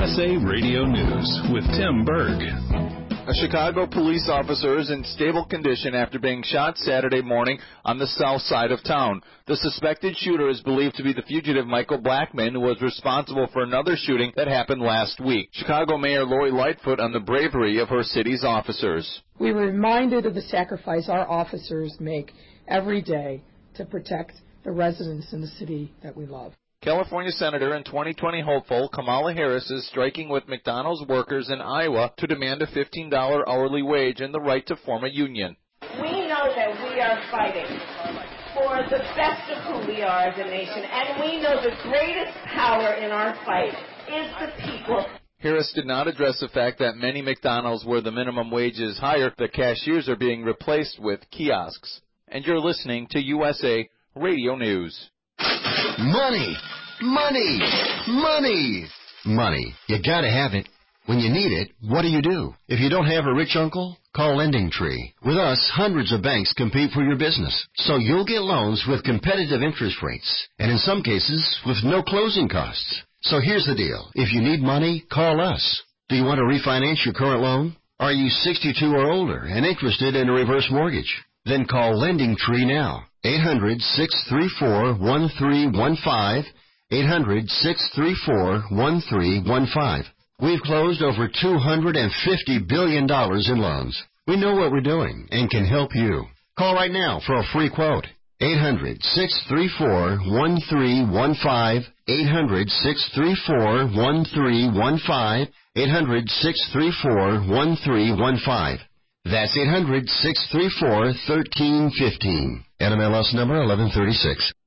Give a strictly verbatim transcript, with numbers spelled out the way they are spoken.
S A Radio News with Tim Berg. A Chicago police officer is in stable condition after being shot Saturday morning on the south side of town. The suspected shooter is believed to be the fugitive Michael Blackman, who was responsible for another shooting that happened last week. Chicago Mayor Lori Lightfoot on the bravery of her city's officers. We were reminded of the sacrifice our officers make every day to protect the residents in the city that we love. California Senator and twenty twenty hopeful Kamala Harris is striking with McDonald's workers in Iowa to demand a fifteen dollars hourly wage and the right to form a union. We know that we are fighting for the best of who we are as a nation, and we know the greatest power in our fight is the people. Harris did not address the fact that many McDonald's where the minimum wage is higher, the cashiers are being replaced with kiosks. And you're listening to U S A Radio News. Money, money, money, money. You gotta have it. When you need it, what do you do? If you don't have a rich uncle, call Lending Tree. With us, hundreds of banks compete for your business, so you'll get loans with competitive interest rates, and in some cases, with no closing costs. So here's the deal. If you need money, call us. Do you want to refinance your current loan? Are you sixty-two or older and interested in a reverse mortgage? Then call Lending Tree now. eight hundred, six three four, one three one five, eight hundred, six three four, one three one five. We've closed over two hundred fifty billion dollars in loans. We know what we're doing and can help you. Call right now for a free quote. eight hundred, six three four, one three one five, eight hundred, six three four, one three one five, eight hundred, six three four, one three one five. That's eight hundred, six three four, one three one five. N M L S number eleven thirty-six.